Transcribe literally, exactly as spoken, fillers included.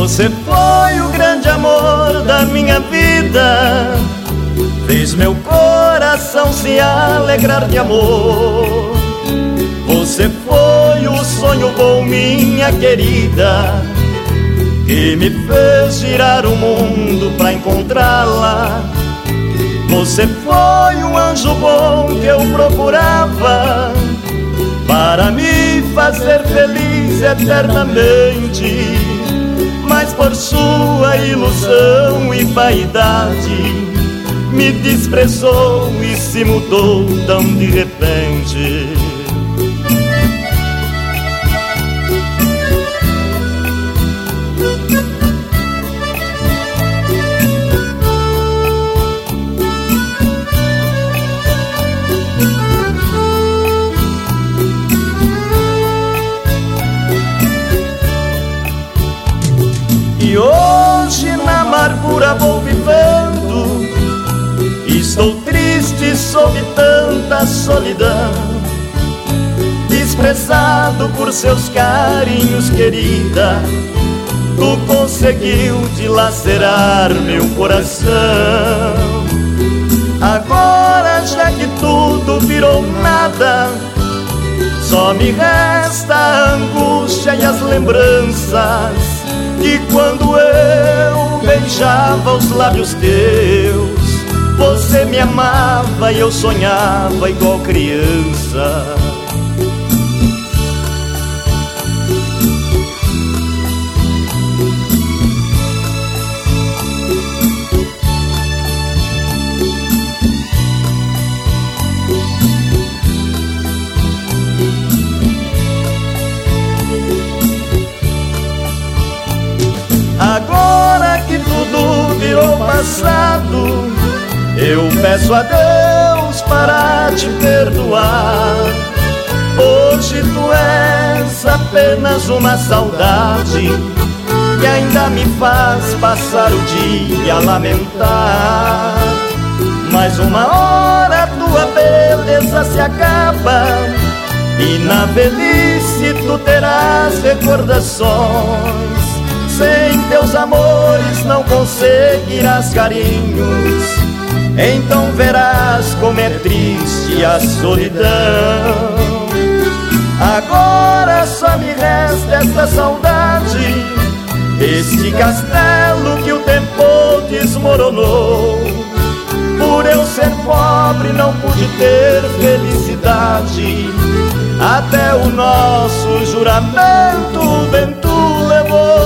Você foi o grande amor da minha vida, fez meu coração se alegrar de amor. Você foi o sonho bom, minha querida, que me fez girar o mundo pra encontrá-la. Você foi um anjo bom que eu procurava para me fazer feliz eternamente, mas por sua ilusão e vaidade me desprezou e se mudou tão de repente. E hoje na amargura vou vivendo, estou triste sob tanta solidão, desprezado por seus carinhos, querida. Tu conseguiu dilacerar meu coração. Agora já que tudo virou nada, só me resta a angústia e as lembranças de quando eu beijava os lábios teus. Você me amava e eu sonhava igual criança. Agora que tudo virou passado, eu peço a Deus para te perdoar. Hoje tu és apenas uma saudade que ainda me faz passar o dia a lamentar. Mas uma hora tua beleza se acaba e na velhice tu terás recordações. Sem teus amores não conseguirás carinhos, então verás como é triste a solidão. Agora só me resta esta saudade, este castelo que o tempo desmoronou. Por eu ser pobre não pude ter felicidade, até o nosso juramento o vento levou.